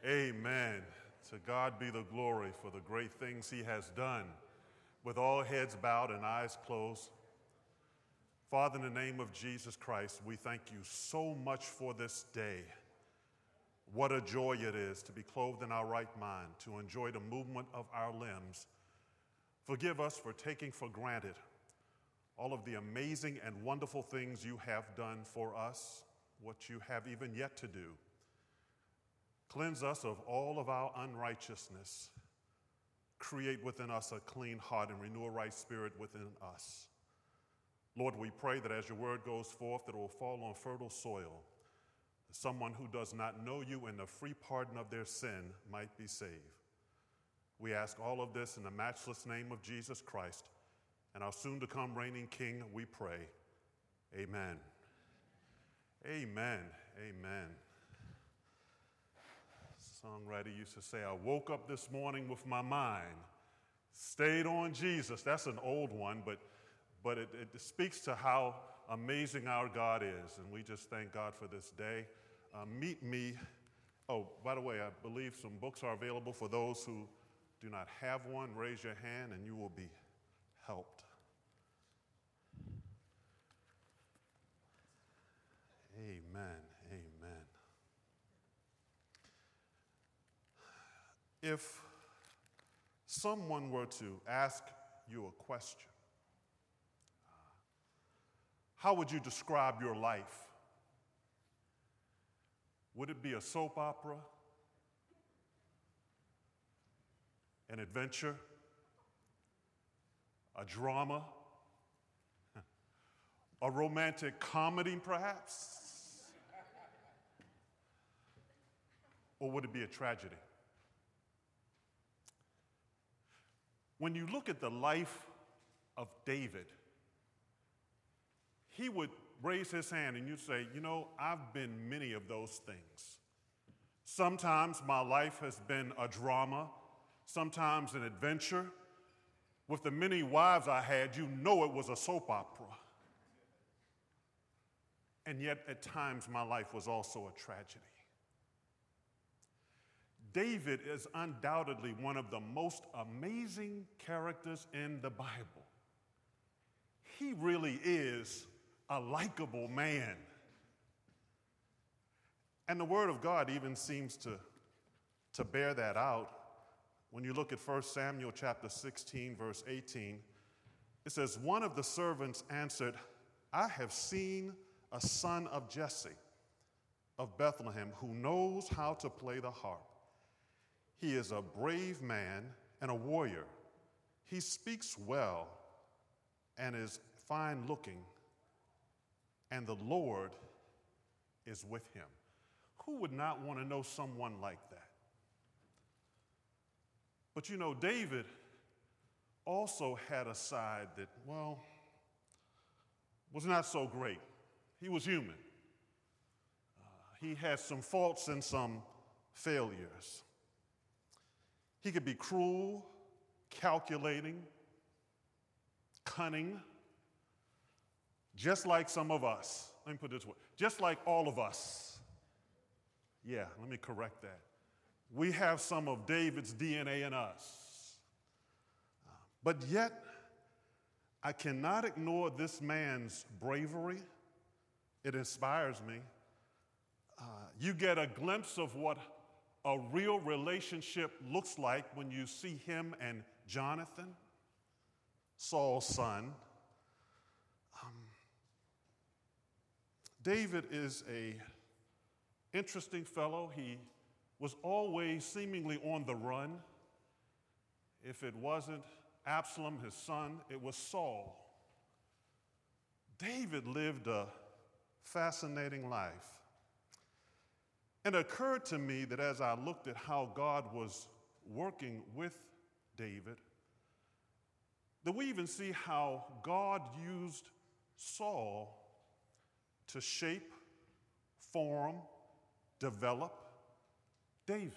Amen. To God be the glory for the great things he has done. With all heads bowed and eyes closed, Father, in the name of Jesus Christ, we thank you so much for this day. What a joy it is to be clothed in our right mind, to enjoy the movement of our limbs. Forgive us for taking for granted all of the amazing and wonderful things you have done for us, what you have even yet to do. Cleanse us of all of our unrighteousness. Create within us a clean heart and renew a right spirit within us. Lord, we pray that as your word goes forth, that it will fall on fertile soil, that someone who does not know you in the free pardon of their sin might be saved. We ask all of this in the matchless name of Jesus Christ and our soon-to-come reigning King, we pray. Amen. Amen. Amen. Songwriter used to say, I woke up this morning with my mind stayed on Jesus. That's an old one, but it speaks to how amazing our God is, and we just thank God for this day. Meet me. Oh, by the way, I believe some books are available for those who do not have one. Raise your hand, and you will be helped. Amen. Amen. If someone were to ask you a question, how would you describe your life? Would it be a soap opera, an adventure, a drama, a romantic comedy perhaps? Or would it be a tragedy? When you look at the life of David, he would raise his hand and you'd say, you know, I've been many of those things. Sometimes my life has been a drama, sometimes an adventure. With the many wives I had, you know it was a soap opera. And yet at times my life was also a tragedy. David is undoubtedly one of the most amazing characters in the Bible. He really is a likable man. And the Word of God even seems to bear that out. When you look at 1 Samuel chapter 16, verse 18, it says, one of the servants answered, I have seen a son of Jesse of Bethlehem who knows how to play the harp. He is a brave man and a warrior. He speaks well and is fine looking, and the Lord is with him. Who would not want to know someone like that? But you know, David also had a side that, well, was not so great. He was human. He had some faults and some failures. He could be cruel, calculating, cunning, just like some of us. Let me put it this way, just like all of us. Yeah, let me correct that. We have some of David's DNA in us. But yet, I cannot ignore this man's bravery. It inspires me. You get a glimpse of what a real relationship looks like when you see him and Jonathan, Saul's son. David is an interesting fellow. He was always seemingly on the run. If it wasn't Absalom, his son, it was Saul. David lived a fascinating life. And it occurred to me that as I looked at how God was working with David, that we even see how God used Saul to shape, form, develop David.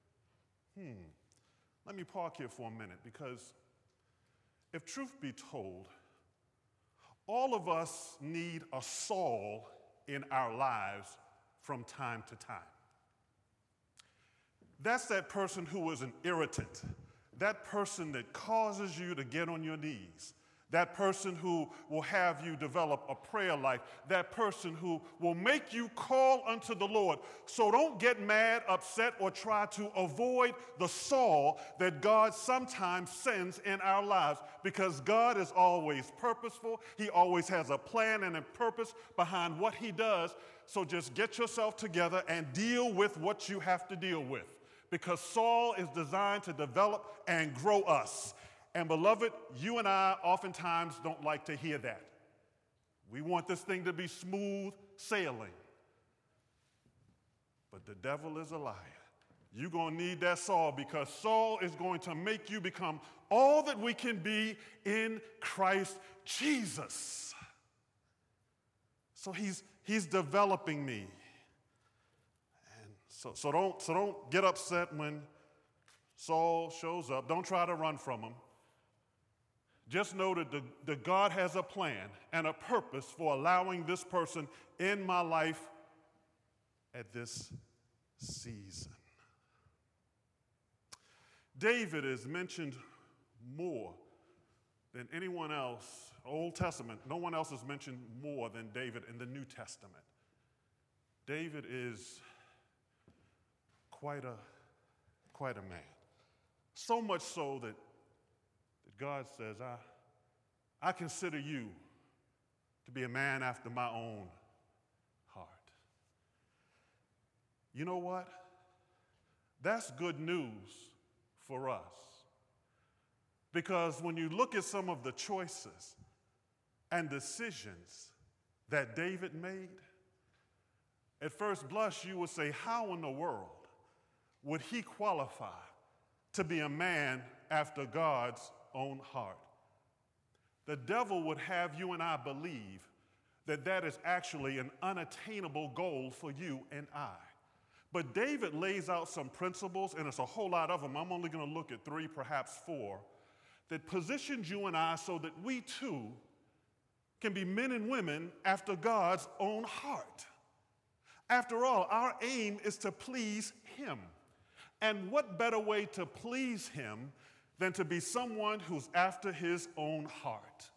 Let me park here for a minute, because if truth be told, all of us need a Saul in our lives from time to time. That's that person who is an irritant. That person that causes you to get on your knees. That person who will have you develop a prayer life. That person who will make you call unto the Lord. So don't get mad, upset, or try to avoid the Saul that God sometimes sends in our lives, because God is always purposeful. He always has a plan and a purpose behind what he does. So just get yourself together and deal with what you have to deal with, because Saul is designed to develop and grow us. And beloved, you and I oftentimes don't like to hear that. We want this thing to be smooth sailing. But the devil is a liar. You're going to need that Saul, because Saul is going to make you become all that we can be in Christ Jesus. So he's developing me. And so don't get upset when Saul shows up. Don't try to run from him. Just know that God has a plan and a purpose for allowing this person in my life at this season. David is mentioned more than anyone else. Old Testament, no one else is mentioned more than David in the New Testament. David is quite a man. So much so that God says, I consider you to be a man after my own heart. You know what? That's good news for us. Because when you look at some of the choices and decisions that David made, at first blush you would say, how in the world would he qualify to be a man after God's own heart? The devil would have you and I believe that that is actually an unattainable goal for you and I. But David lays out some principles, and it's a whole lot of them. I'm only going to look at 3, perhaps 4, that positions you and I so that we too can be men and women after God's own heart. After all, our aim is to please him. And what better way to please him than to be someone who's after his own heart?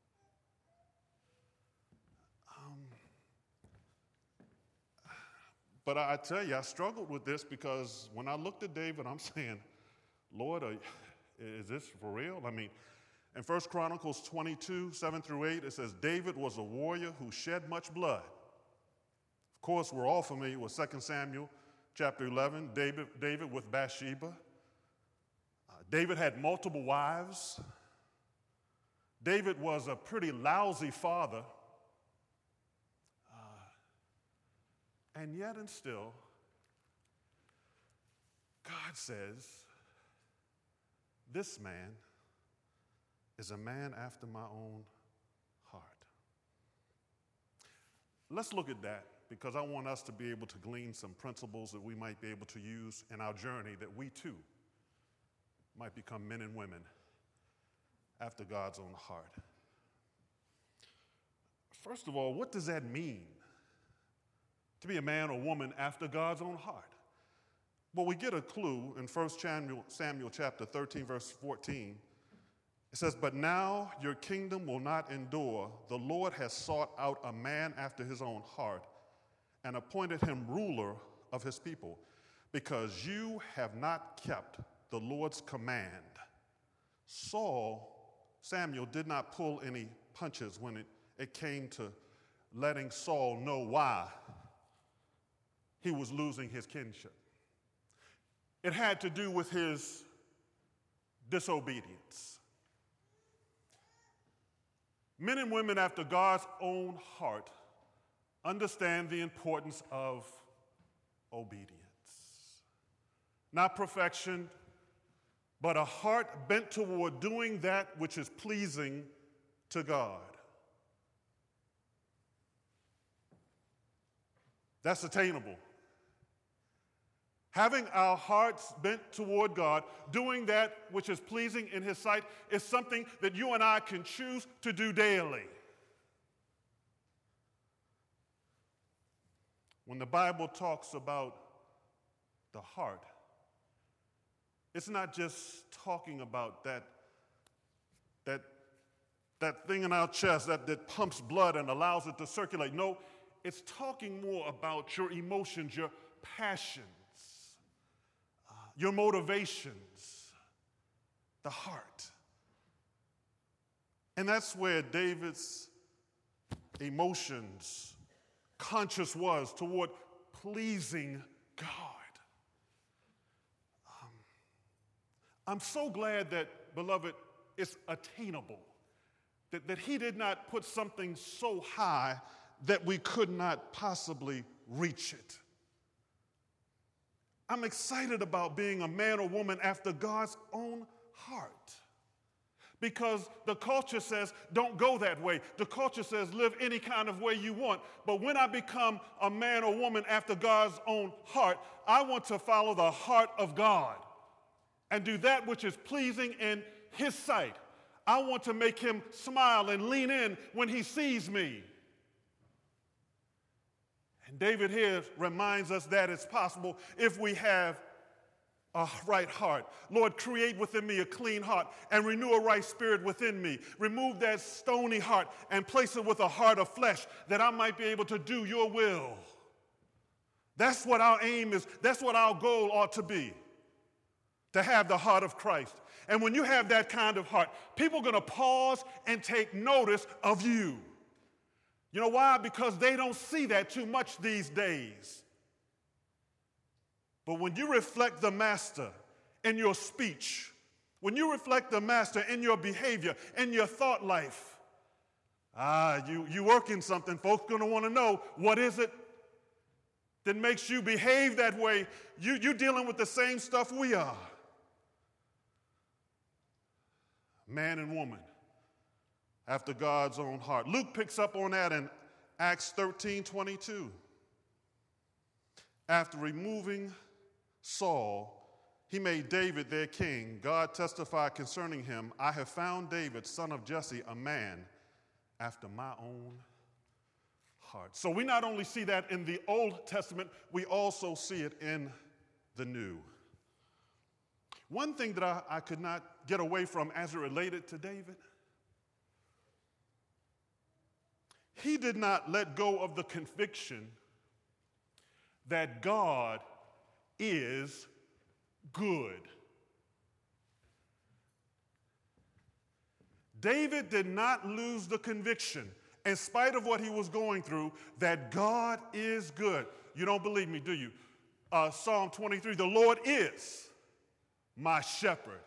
But I tell you, I struggled with this, because when I looked at David, I'm saying, Lord, is this for real? I mean, in 1 Chronicles 22, 7 through 8, it says, David was a warrior who shed much blood. Of course, we're all familiar with 2 Samuel chapter 11, David with Bathsheba. David had multiple wives. David was a pretty lousy father. And yet and still, God says, this man is a man after my own heart. Let's look at that, because I want us to be able to glean some principles that we might be able to use in our journey, that we too might become men and women after God's own heart. First of all, what does that mean, to be a man or woman after God's own heart? Well, we get a clue in 1 Samuel chapter 13, verse 14. It says, but now your kingdom will not endure. The Lord has sought out a man after his own heart and appointed him ruler of his people, because you have not kept the Lord's command. Samuel did not pull any punches when it came to letting Saul know why he was losing his kingship. It had to do with his disobedience. Men and women after God's own heart understand the importance of obedience. Not perfection, but a heart bent toward doing that which is pleasing to God. That's attainable. Having our hearts bent toward God, doing that which is pleasing in his sight, is something that you and I can choose to do daily. When the Bible talks about the heart, It's not just talking about that thing in our chest that pumps blood and allows it to circulate. No, it's talking more about your emotions, your passions, your motivations, the heart. And that's where David's emotions, conscious was toward pleasing God. I'm so glad that, beloved, it's attainable. That he did not put something so high that we could not possibly reach it. I'm excited about being a man or woman after God's own heart. Because the culture says, don't go that way. The culture says, live any kind of way you want. But when I become a man or woman after God's own heart, I want to follow the heart of God and do that which is pleasing in his sight. I want to make him smile and lean in when he sees me. And David here reminds us that it's possible if we have a right heart. Lord, create within me a clean heart and renew a right spirit within me. Remove that stony heart and place it with a heart of flesh that I might be able to do your will. That's what our aim is. That's what our goal ought to be, to have the heart of Christ. And when you have that kind of heart, people are going to pause and take notice of you. You know why? Because they don't see that too much these days. But when you reflect the master in your speech, when you reflect the master in your behavior, in your thought life, you working something. Folks are going to want to know, what is it that makes you behave that way? You dealing with the same stuff we are. Man and woman after God's own heart. Luke picks up on that in Acts 13:22. After removing Saul, he made David their king. God testified concerning him, I have found David, son of Jesse, a man after my own heart. So we not only see that in the Old Testament, we also see it in the New. One thing that I could not get away from as it related to David, he did not let go of the conviction that God is good. David did not lose the conviction, in spite of what he was going through, that God is good. You don't believe me, do you? Psalm 23, the Lord is my shepherd.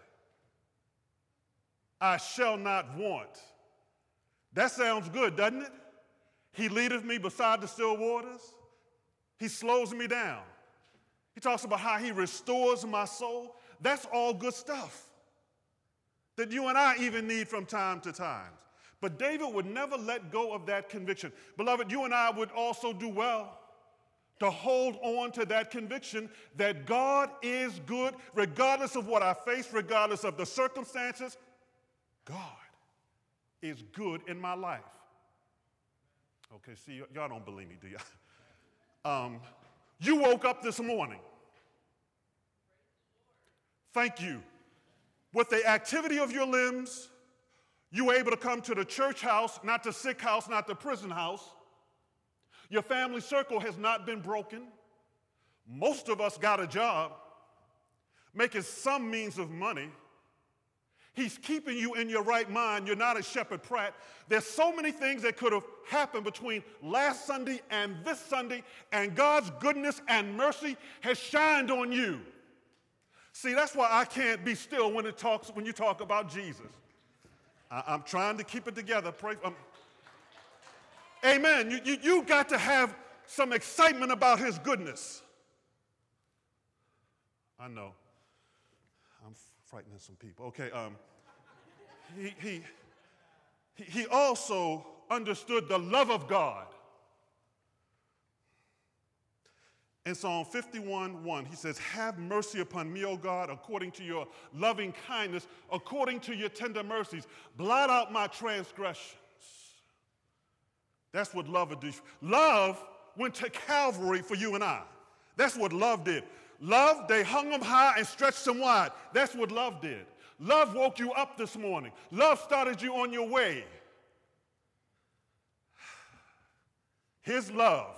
I shall not want. That sounds good, doesn't it? He leadeth me beside the still waters. He slows me down. He talks about how he restores my soul. That's all good stuff that you and I even need from time to time. But David would never let go of that conviction. Beloved, you and I would also do well to hold on to that conviction that God is good, regardless of what I face, regardless of the circumstances. God is good in my life. Okay, see, y'all don't believe me, do y'all? You woke up this morning. Thank you. With the activity of your limbs, you were able to come to the church house, not the sick house, not the prison house. Your family circle has not been broken. Most of us got a job, making some means of money. He's keeping you in your right mind. You're not a Shepherd Pratt. There's so many things that could have happened between last Sunday and this Sunday, and God's goodness and mercy has shined on you. See, that's why I can't be still when you talk about Jesus. I'm trying to keep it together. Pray. Amen. You got to have some excitement about his goodness. I know. I'm frightening some people. Okay. He also understood the love of God. In Psalm 51:1, he says, have mercy upon me, O God, according to your loving kindness, according to your tender mercies. Blot out my transgressions. That's what love would do. Love went to Calvary for you and I. That's what love did. Love, they hung them high and stretched them wide. That's what love did. Love woke you up this morning. Love started you on your way. His love.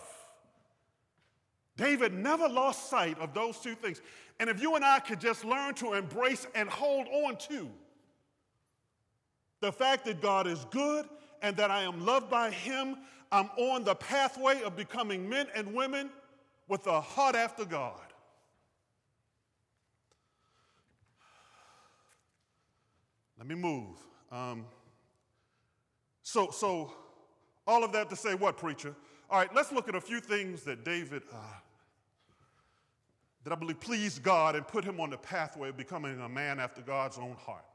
David never lost sight of those two things. And if you and I could just learn to embrace and hold on to the fact that God is good and that I am loved by him, I'm on the pathway of becoming men and women with a heart after God. Let me move. So all of that to say what, preacher? All right, let's look at a few things that David, that I believe pleased God and put him on the pathway of becoming a man after God's own heart.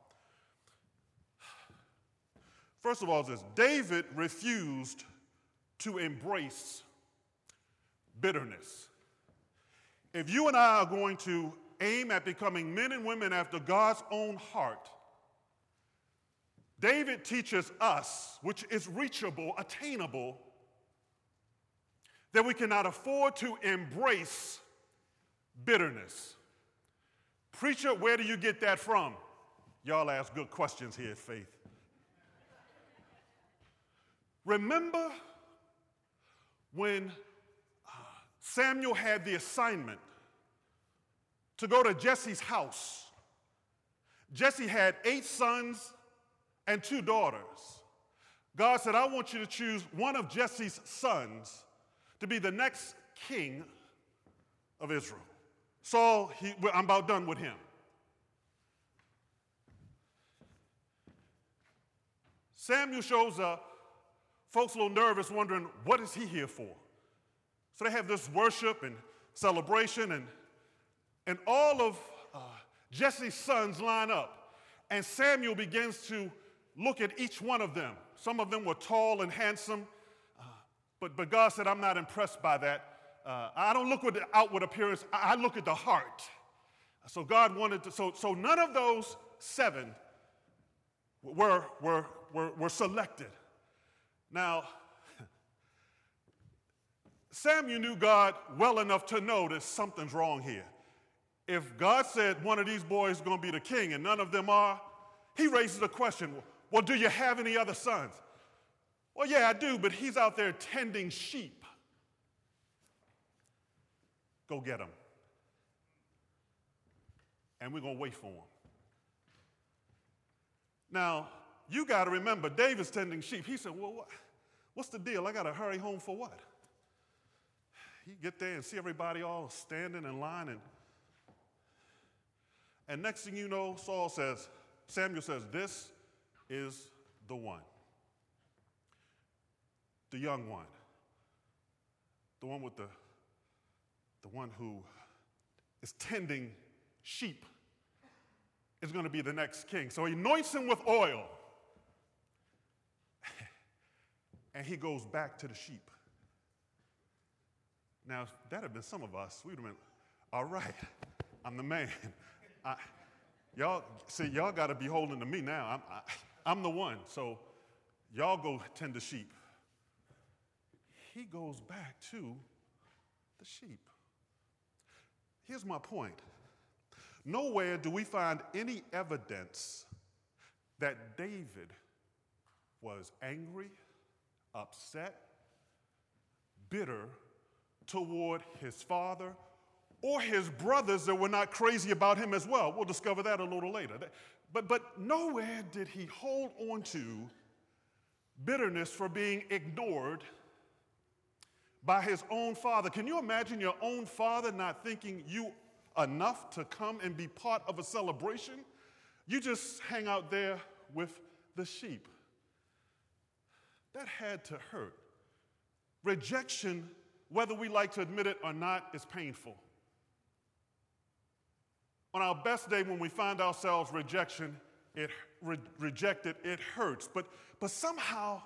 First of all, this David refused to embrace bitterness. If you and I are going to aim at becoming men and women after God's own heart, David teaches us, which is reachable, attainable, that we cannot afford to embrace bitterness. Preacher, where do you get that from? Y'all ask good questions here at Faith. Remember when Samuel had the assignment to go to Jesse's house? Jesse had 8 sons and 2 daughters. God said, I want you to choose one of Jesse's sons to be the next king of Israel. Saul, I'm about done with him. Samuel shows up. Folks a little nervous, wondering, what is he here for? So they have this worship and celebration, and all of Jesse's sons line up. And Samuel begins to look at each one of them. Some of them were tall and handsome, but God said, I'm not impressed by that. I don't look at the outward appearance, I look at the heart. So God wanted to, so none of those 7 were selected. Now, Samuel knew God well enough to know that something's wrong here. If God said one of these boys is going to be the king and none of them are, he raises a question. Well, do you have any other sons? Well, yeah, I do, but he's out there tending sheep. Go get him. And we're going to wait for him. Now, you got to remember, David's tending sheep. He said, well, what's the deal? I got to hurry home for what? You get there and see everybody all standing in line. And next thing you know, Samuel says, this is the one. The young one. The one with the one who is tending sheep is going to be the next king. So he anoints him with oil. And he goes back to the sheep. Now, if that had been some of us, we would have been, all right, I'm the man. Y'all got to be holding to me now. I'm the one. So y'all go tend the sheep. He goes back to the sheep. Here's my point. Nowhere do we find any evidence that David was angry, upset, bitter toward his father or his brothers that were not crazy about him as well. We'll discover that a little later. But nowhere did he hold on to bitterness for being ignored by his own father. Can you imagine your own father not thinking you enough to come and be part of a celebration? You just hang out there with the sheep. That had to hurt. Rejection, whether we like to admit it or not, is painful. On our best day, when we find ourselves rejected, it hurts. But somehow,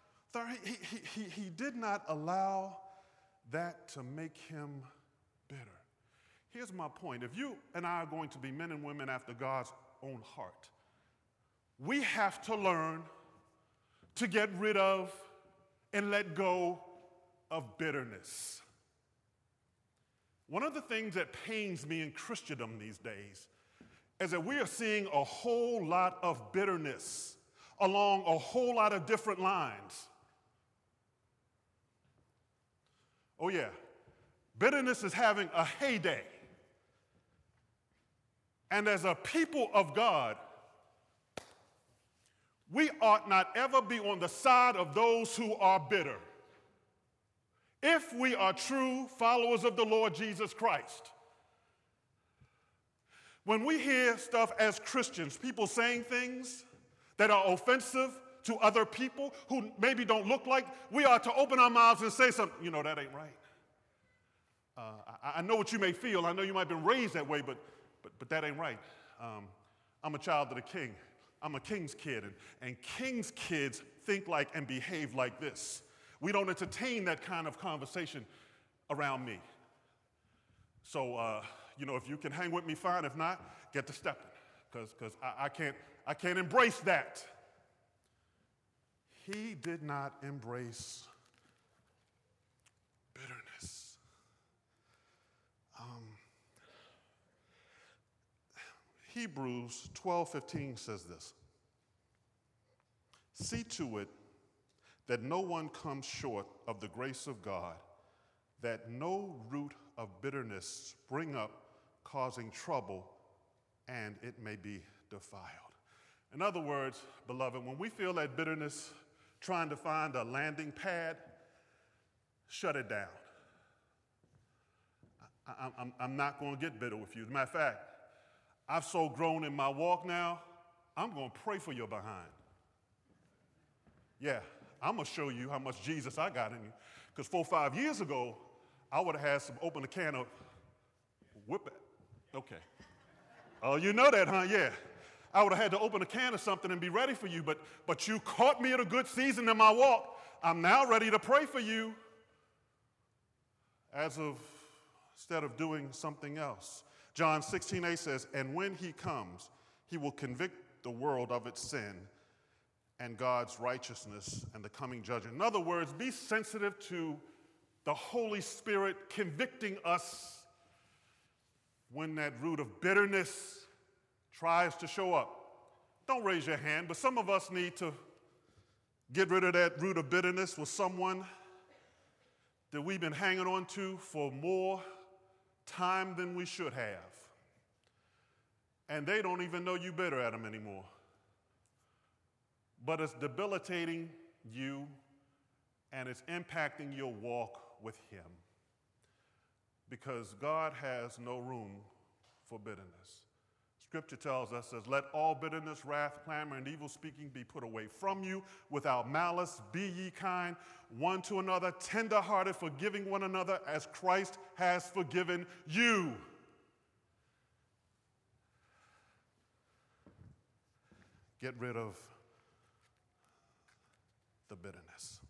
he did not allow that to make him bitter. Here's my point. If you and I are going to be men and women after God's own heart, we have to learn to get rid of and let go of bitterness. One of the things that pains me in Christendom these days is that we are seeing a whole lot of bitterness along a whole lot of different lines. Oh yeah, bitterness is having a heyday. And as a people of God, we ought not ever be on the side of those who are bitter. If we are true followers of the Lord Jesus Christ, when we hear stuff as Christians, people saying things that are offensive to other people who maybe don't look like, we are to open our mouths and say something, you know, that ain't right. I know what you may feel. I know you might have been raised that way, but that ain't right. I'm a child of the king. I'm a king's kid, and king's kids think like and behave like this. We don't entertain that kind of conversation around me. So, if you can hang with me, fine. If not, get to stepping, because I can't embrace that. He did not embrace bitterness. Hebrews 12:15 says this. See to it that no one comes short of the grace of God, that no root of bitterness spring up, causing trouble, and it may be defiled. In other words, beloved, when we feel that bitterness trying to find a landing pad, shut it down. I'm not going to get bitter with you. As a matter of fact, I've so grown in my walk now, I'm going to pray for your behind. Yeah, I'm going to show you how much Jesus I got in you. Because 4 or 5 years ago, I would have had some open a can of whip it. Okay. Oh, you know that, huh? Yeah. I would have had to open a can of something and be ready for you, but you caught me at a good season in my walk. I'm now ready to pray for you instead of doing something else. John 16:8 says, and when he comes, he will convict the world of its sin and God's righteousness and the coming judgment. In other words, be sensitive to the Holy Spirit convicting us when that root of bitterness tries to show up. Don't raise your hand, but some of us need to get rid of that root of bitterness with someone that we've been hanging on to for more time than we should have. And they don't even know you bitter at them anymore. But it's debilitating you, and it's impacting your walk with him. Because God has no room for bitterness. Scripture tells us, says, let all bitterness, wrath, clamor, and evil speaking be put away from you. Without malice, be ye kind one to another, tender-hearted, forgiving one another as Christ has forgiven you. Get rid of the bitterness.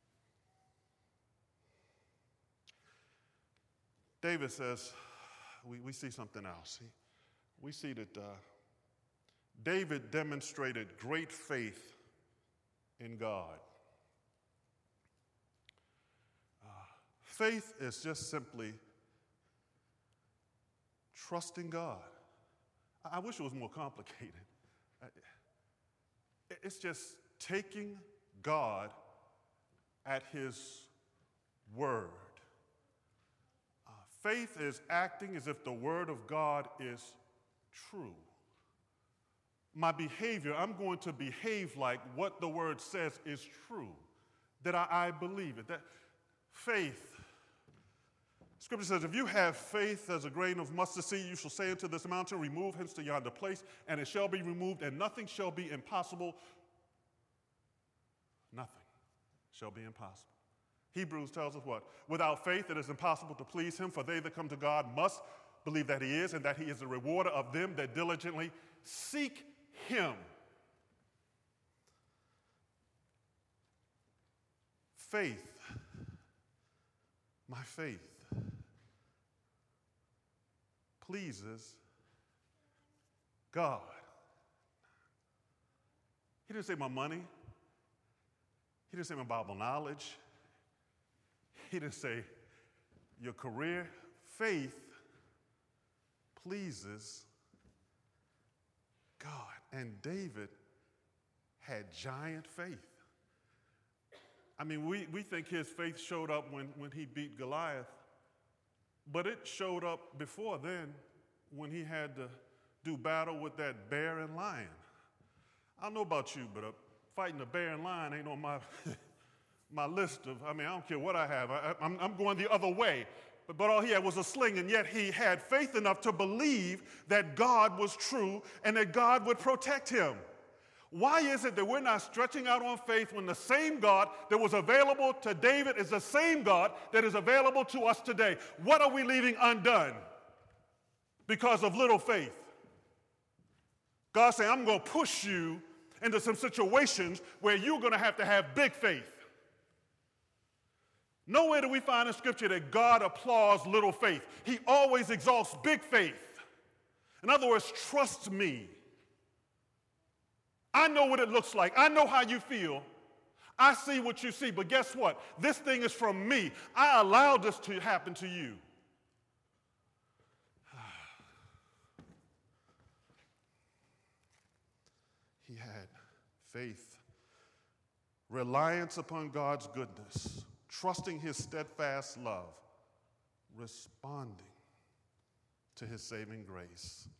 David says, we see something else. We see that David demonstrated great faith in God. Faith is just simply trusting God. I wish it was more complicated. It's just taking God at his word. Faith is acting as if the word of God is true. My behavior, I'm going to behave like what the word says is true, that I believe it. That faith, Scripture says, if you have faith as a grain of mustard seed, you shall say unto this mountain, remove hence to yonder place, and it shall be removed, and nothing shall be impossible. Nothing shall be impossible. Hebrews tells us what? Without faith it is impossible to please him, for they that come to God must believe that he is, and that he is the rewarder of them that diligently seek him. Faith, my faith, pleases God. He didn't say my money. He didn't say my Bible knowledge. He didn't say your career. faith pleases God. And David had giant faith. I mean, we think his faith showed up when he beat Goliath, but it showed up before then when he had to do battle with that bear and lion. I don't know about you, but fighting a bear and lion ain't on my list of, I don't care what I have. I'm going the other way. But all he had was a sling, and yet he had faith enough to believe that God was true and that God would protect him. Why is it that we're not stretching out on faith when the same God that was available to David is the same God that is available to us today? What are we leaving undone because of little faith? God saying, I'm going to push you into some situations where you're going to have big faith. Nowhere do we find in Scripture that God applauds little faith. He always exalts big faith. In other words, trust me. I know what it looks like. I know how you feel. I see what you see. But guess what? This thing is from me. I allowed this to happen to you. He had faith, reliance upon God's goodness, trusting his steadfast love, responding to his saving grace.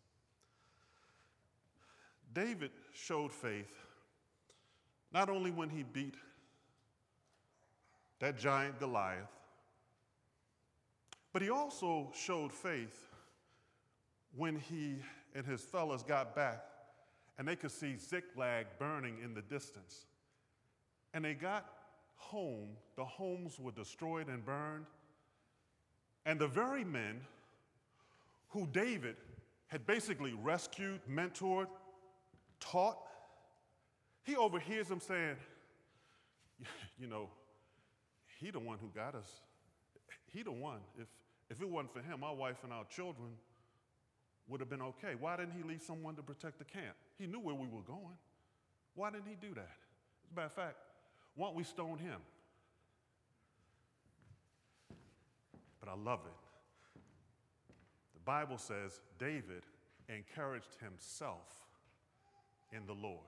David showed faith not only when he beat that giant Goliath, but he also showed faith when he and his fellows got back and they could see Ziklag burning in the distance. And they got home, the homes were destroyed and burned, and the very men who David had basically rescued, mentored, taught, he overhears them saying, you know, he the one who got us. He the one. If it wasn't for him, our wife and our children would have been okay. Why didn't he leave someone to protect the camp? He knew where we were going. Why didn't he do that? As a matter of fact, why don't we stone him? But I love it. The Bible says David encouraged himself in the Lord.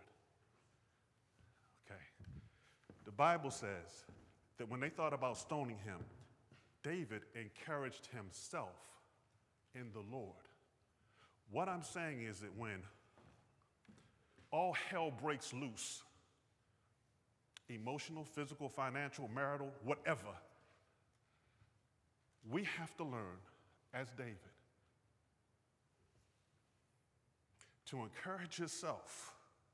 Okay. The Bible says that when they thought about stoning him, David encouraged himself in the Lord. What I'm saying is that when all hell breaks loose, emotional, physical, financial, marital, whatever, we have to learn, as David, to encourage yourself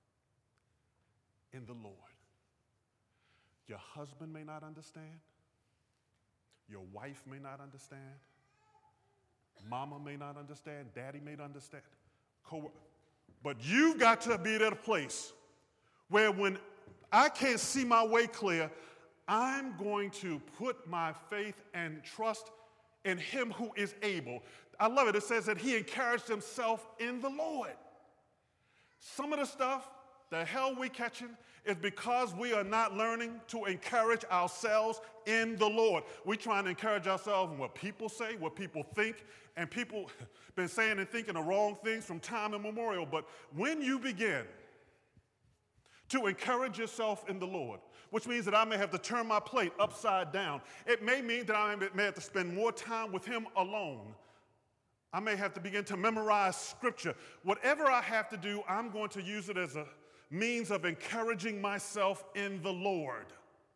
in the Lord. Your husband may not understand. Your wife may not understand. Mama may not understand. Daddy may not understand. But you've got to be at a place where when I can't see my way clear, I'm going to put my faith and trust in him who is able. I love it. It says that he encouraged himself in the Lord. Some of the stuff, the hell we catching, is because we are not learning to encourage ourselves in the Lord. We're trying to encourage ourselves in what people say, what people think, and people been saying and thinking the wrong things from time immemorial. But when you begin to encourage yourself in the Lord, which means that I may have to turn my plate upside down. It may mean that I may have to spend more time with him alone. I may have to begin to memorize scripture. Whatever I have to do, I'm going to use it as a means of encouraging myself in the Lord.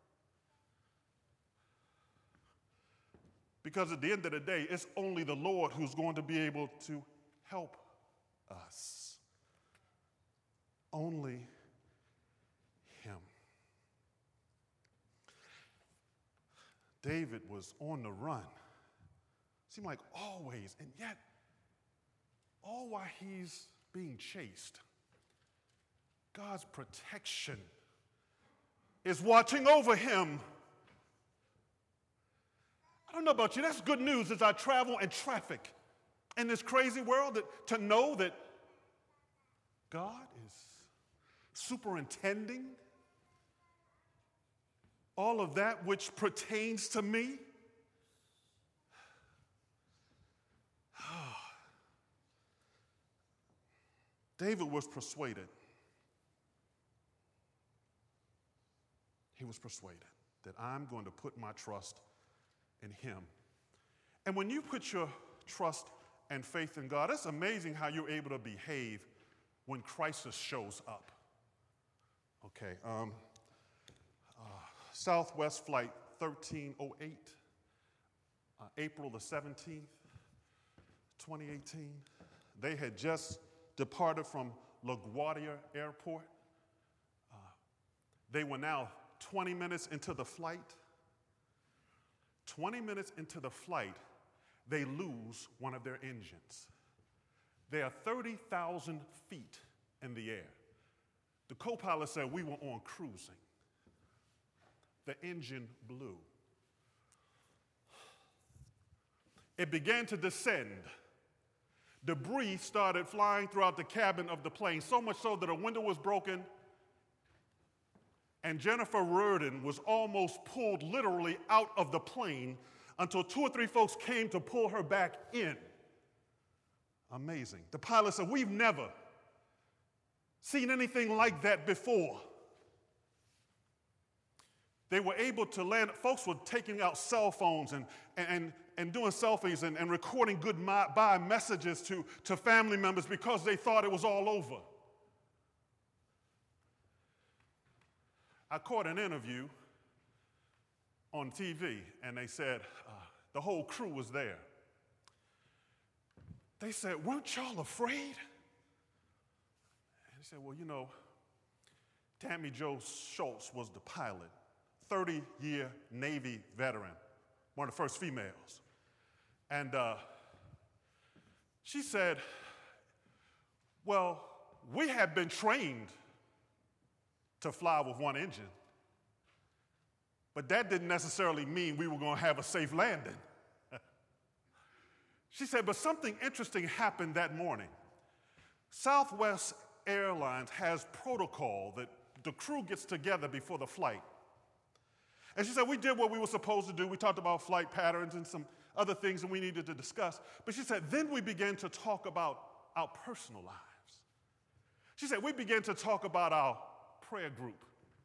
Because at the end of the day, it's only the Lord who's going to be able to help us. Only him. David was on the run. Seemed like always, and yet, all while he's being chased, God's protection is watching over him. I don't know about you, that's good news as I travel in traffic in this crazy world, to know that God is superintending all of that which pertains to me. David was persuaded. He was persuaded that I'm going to put my trust in him. And when you put your trust and faith in God, it's amazing how you're able to behave when crisis shows up. Okay, Southwest Flight 1308, April the 17th, 2018. They had just departed from LaGuardia Airport. They were now 20 minutes into the flight. 20 minutes into the flight, they lose one of their engines. They are 30,000 feet in the air. The co-pilot said we were on cruising. The engine blew. It began to descend. Debris started flying throughout the cabin of the plane, so much so that a window was broken, and Jennifer Reardon was almost pulled literally out of the plane until 2 or 3 folks came to pull her back in. Amazing. The pilot said, we've never seen anything like that before. They were able to land. Folks were taking out cell phones and doing selfies and recording goodbye messages to family members because they thought it was all over. I caught an interview on TV, and they said the whole crew was there. They said, weren't y'all afraid? And he said, well, you know, Tammy Jo Schultz was the pilot, 30-year Navy veteran, one of the first females. And she said, well, we had been trained to fly with one engine, but that didn't necessarily mean we were going to have a safe landing. She said, but something interesting happened that morning. Southwest Airlines has protocol that the crew gets together before the flight. And she said, we did what we were supposed to do. We talked about flight patterns and some other things that we needed to discuss. But she said, then we began to talk about our personal lives. She said, we began to talk about our prayer group.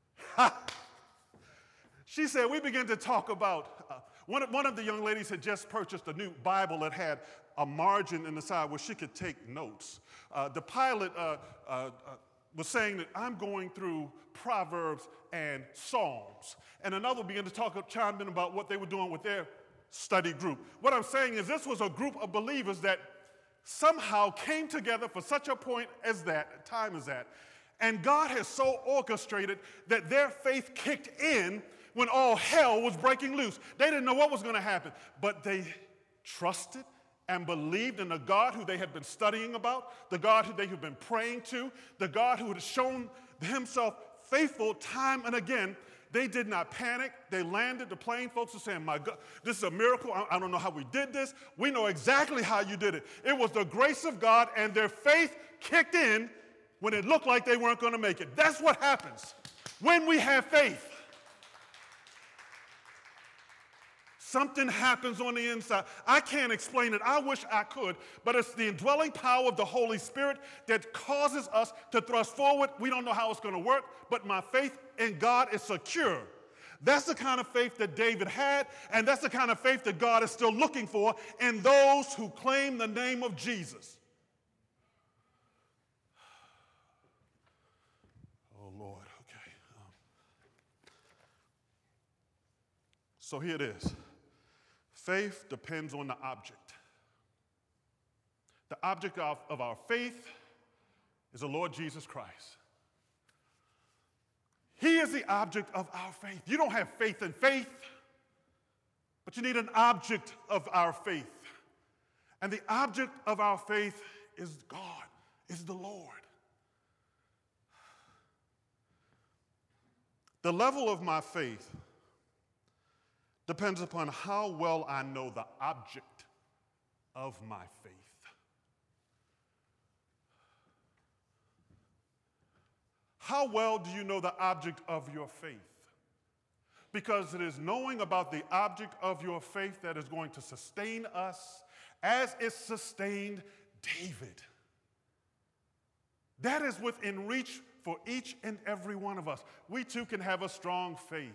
She said, we began to talk about, one of the young ladies had just purchased a new Bible that had a margin in the side where she could take notes. The pilot was saying that I'm going through Proverbs and Psalms. And another began to chime in about what they were doing with their study group. What I'm saying is this was a group of believers that somehow came together for such a point as that, time as that. And God has so orchestrated that their faith kicked in when all hell was breaking loose. They didn't know what was going to happen, but they trusted and believed in the God who they had been studying about, the God who they had been praying to, the God who had shown himself faithful time and again. They did not panic. They landed. The plane folks were saying, my God, this is a miracle. I don't know how we did this. We know exactly how you did it. It was the grace of God, and their faith kicked in when it looked like they weren't going to make it. That's what happens when we have faith. Something happens on the inside. I can't explain it. I wish I could, but it's the indwelling power of the Holy Spirit that causes us to thrust forward. We don't know how it's going to work, but my faith in God is secure. That's the kind of faith that David had, and that's the kind of faith that God is still looking for in those who claim the name of Jesus. Oh, Lord, okay. So here it is. Faith depends on the object. The object of our faith is the Lord Jesus Christ. He is the object of our faith. You don't have faith in faith, but you need an object of our faith. And the object of our faith is God, is the Lord. The level of my faith depends upon how well I know the object of my faith. How well do you know the object of your faith? Because it is knowing about the object of your faith that is going to sustain us as it sustained David. That is within reach for each and every one of us. We too can have a strong faith.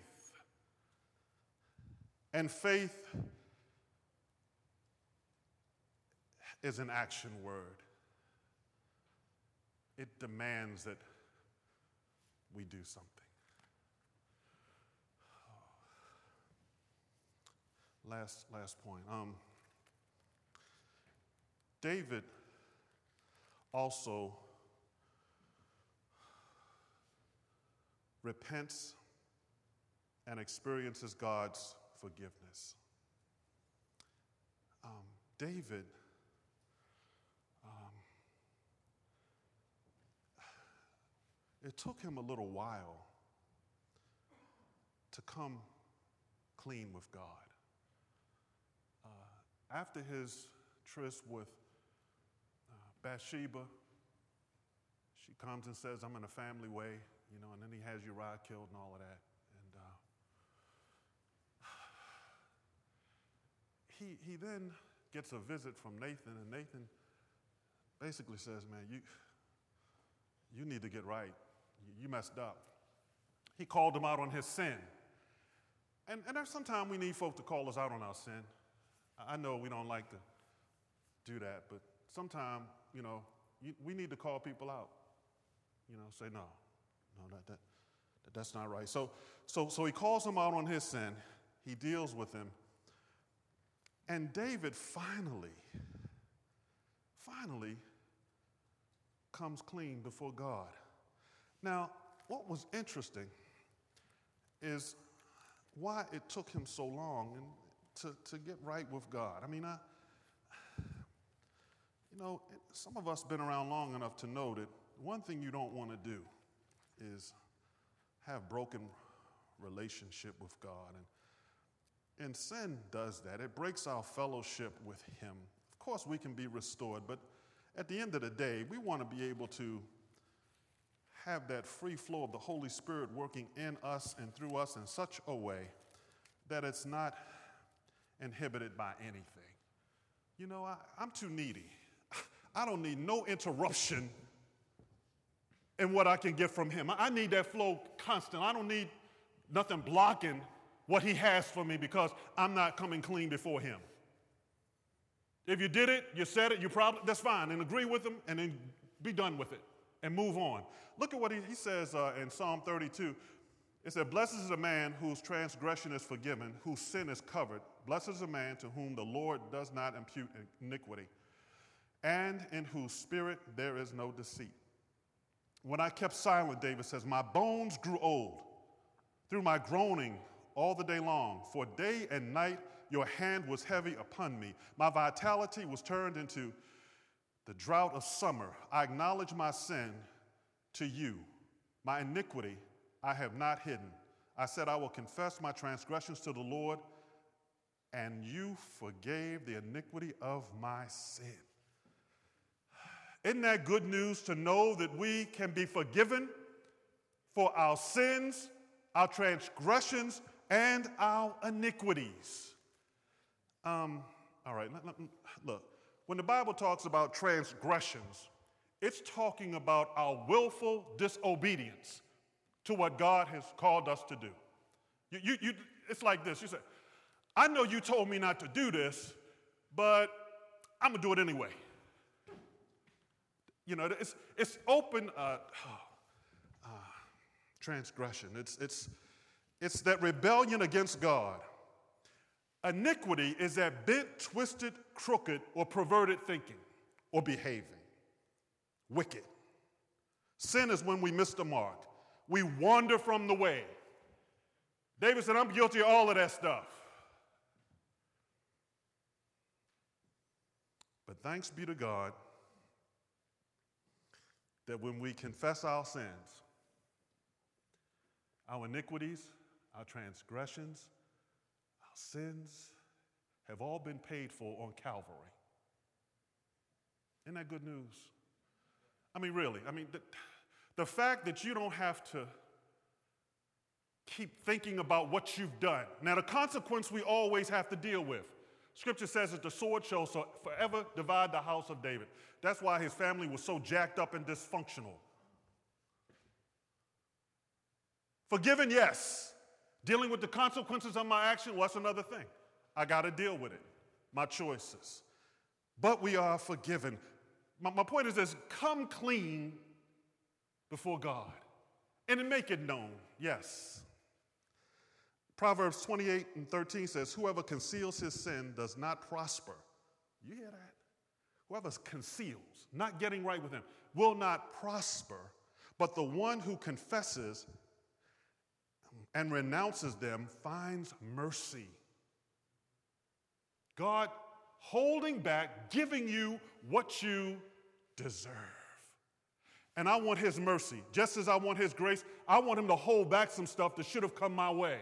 And faith is an action word. It demands that we do something. Last point. David also repents and experiences God's forgiveness. David it took him a little while to come clean with God. After his tryst with Bathsheba, she comes and says, I'm in a family way, and then he has Uriah killed and all of that. And he then gets a visit from Nathan, and Nathan basically says, man, you need to get right. You messed up. He called him out on his sin. And there's sometimes we need folk to call us out on our sin. I know we don't like to do that, but sometimes, we need to call people out. Say, no, that's not right. So he calls him out on his sin. He deals with him. And David finally comes clean before God. Now, what was interesting is why it took him so long to get right with God. I mean, some of us been around long enough to know that one thing you don't want to do is have broken relationship with God. And sin does that. It breaks our fellowship with him. Of course, we can be restored, but at the end of the day, we want to be able to have that free flow of the Holy Spirit working in us and through us in such a way that it's not inhibited by anything. I'm too needy. I don't need no interruption in what I can get from him. I need that flow constant. I don't need nothing blocking what he has for me because I'm not coming clean before him. If you did it, you said it, that's fine, and agree with him, and then be done with it and move on. Look at what he says in Psalm 32. It said, blessed is a man whose transgression is forgiven, whose sin is covered. Blessed is a man to whom the Lord does not impute iniquity, and in whose spirit there is no deceit. When I kept silent, David says, my bones grew old through my groaning all the day long. For day and night your hand was heavy upon me. My vitality was turned into the drought of summer. I acknowledge my sin to you. My iniquity I have not hidden. I said, I will confess my transgressions to the Lord, and you forgave the iniquity of my sin. Isn't that good news to know that we can be forgiven for our sins, our transgressions, and our iniquities? All right, look. When the Bible talks about transgressions, it's talking about our willful disobedience to what God has called us to do. It's like this. You say, I know you told me not to do this, but I'm going to do it anyway. It's open transgression. It's that rebellion against God. Iniquity is that bent, twisted, crooked, or perverted thinking or behaving. Wicked. Sin is when we miss the mark. We wander from the way. David said, I'm guilty of all of that stuff. But thanks be to God that when we confess our sins, our iniquities, our transgressions, our sins have all been paid for on Calvary. Isn't that good news? I mean, really. The fact that you don't have to keep thinking about what you've done. Now, the consequence we always have to deal with. Scripture says that the sword shall forever divide the house of David. That's why his family was so jacked up and dysfunctional. Forgiven, yes. Dealing with the consequences of my action, well, that's another thing. I got to deal with it, my choices. But we are forgiven. My point is this: come clean before God and then make it known, yes. Proverbs 28:13 says, whoever conceals his sin does not prosper. You hear that? Whoever conceals, not getting right with him, will not prosper, but the one who confesses and renounces them finds mercy. God holding back, giving you what you deserve. And I want his mercy. Just as I want his grace, I want him to hold back some stuff that should have come my way.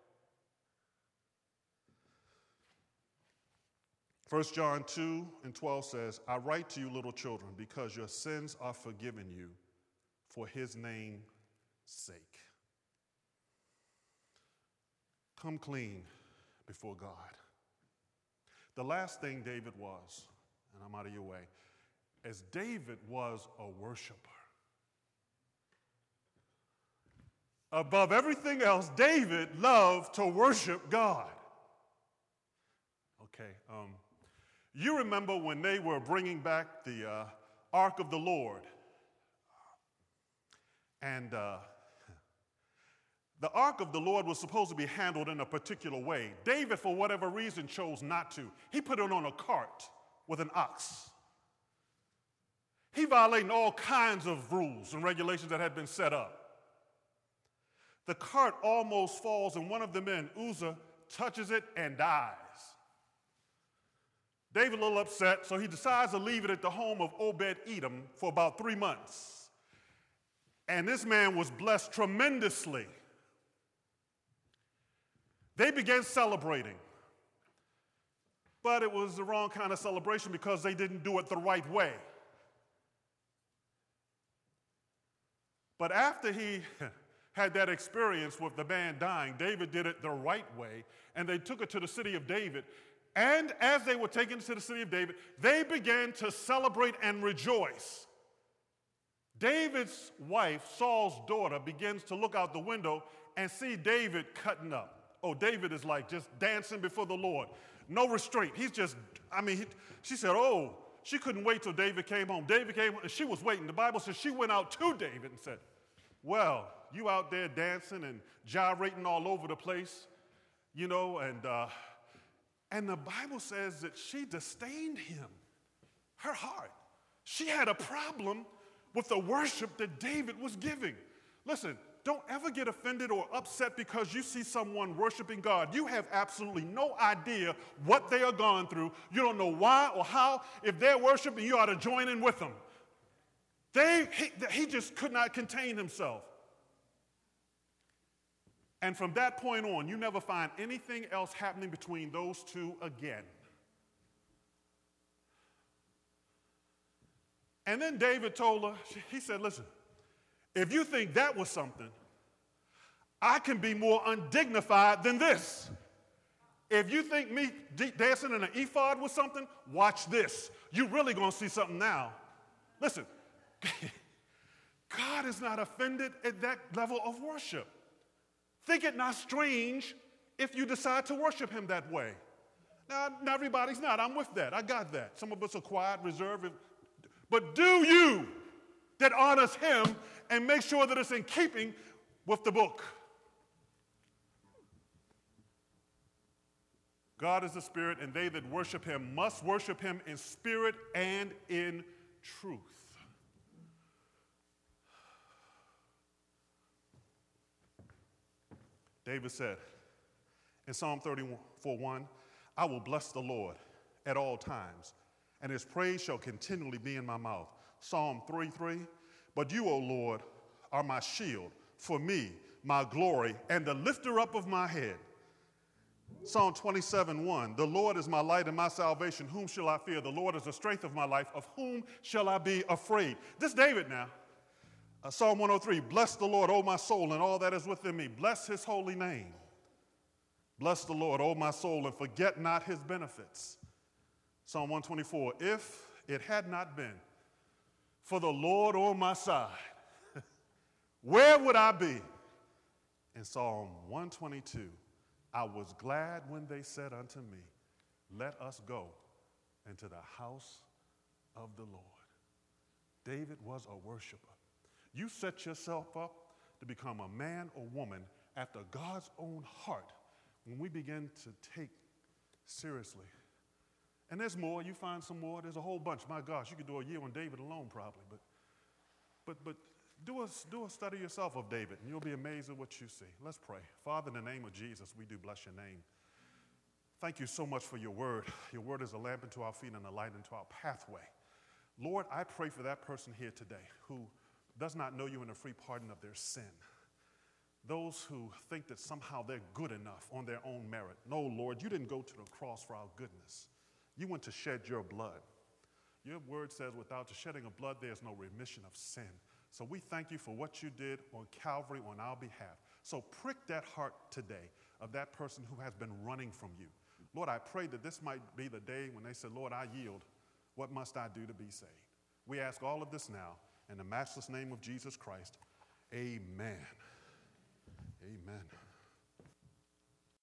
1 John 2:12 says, I write to you, little children, because your sins are forgiven you for his name's sake. Come clean before God. The last thing David was, and I'm out of your way, is David was a worshiper. Above everything else, David loved to worship God. Okay, you remember when they were bringing back the Ark of the Lord, and the Ark of the Lord was supposed to be handled in a particular way. David, for whatever reason, chose not to. He put it on a cart with an ox. He violated all kinds of rules and regulations that had been set up. The cart almost falls, and one of the men, Uzzah, touches it and dies. David, a little upset, so he decides to leave it at the home of Obed-Edom for about 3 months. And this man was blessed tremendously. They began celebrating. But it was the wrong kind of celebration because they didn't do it the right way. But after he had that experience with the man dying, David did it the right way, and they took it to the city of David. And as they were taken to the city of David, they began to celebrate and rejoice. David's wife, Saul's daughter, begins to look out the window and see David cutting up. Oh, David is like just dancing before the Lord. No restraint. He's just, she said, oh, she couldn't wait till David came home. David came home, and she was waiting. The Bible says she went out to David and said, well, you out there dancing and gyrating all over the place, you know, and the Bible says that she disdained him, her heart. She had a problem with the worship that David was giving. Listen, don't ever get offended or upset because you see someone worshiping God. You have absolutely no idea what they are going through. You don't know why or how. If they're worshiping, you ought to join in with them. He just could not contain himself. And from that point on, you never find anything else happening between those two again. And then David told her, he said, listen, if you think that was something, I can be more undignified than this. If you think me dancing in an ephod was something, watch this. You're really going to see something now. Listen, God is not offended at that level of worship. Think it not strange if you decide to worship him that way. Now, not everybody's not. I'm with that. I got that. Some of us are quiet, reserved. But do you that honors him and make sure that it's in keeping with the book. God is a spirit, and they that worship him must worship him in spirit and in truth. David said in Psalm 34:1, I will bless the Lord at all times, and his praise shall continually be in my mouth. Psalm 3:3, but you, O Lord, are my shield, for me, my glory, and the lifter up of my head. Psalm 27:1, the Lord is my light and my salvation. Whom shall I fear? The Lord is the strength of my life. Of whom shall I be afraid? This is David now. Psalm 103, bless the Lord, O my soul, and all that is within me. Bless his holy name. Bless the Lord, O my soul, and forget not his benefits. Psalm 124, if it had not been for the Lord on my side, where would I be? In Psalm 122, I was glad when they said unto me, let us go into the house of the Lord. David was a worshiper. You set yourself up to become a man or woman after God's own heart when we begin to take seriously. And there's more. You find some more. There's a whole bunch. My gosh, you could do a year on David alone probably. But do a study yourself of David, and you'll be amazed at what you see. Let's pray. Father, in the name of Jesus, we do bless your name. Thank you so much for your word. Your word is a lamp unto our feet and a light unto our pathway. Lord, I pray for that person here today who does not know you in the free pardon of their sin. Those who think that somehow they're good enough on their own merit. No, Lord, you didn't go to the cross for our goodness. You went to shed your blood. Your word says without the shedding of blood, there's no remission of sin. So we thank you for what you did on Calvary on our behalf. So prick that heart today of that person who has been running from you. Lord, I pray that this might be the day when they say, Lord, I yield. What must I do to be saved? We ask all of this now in the matchless name of Jesus Christ. Amen. Amen.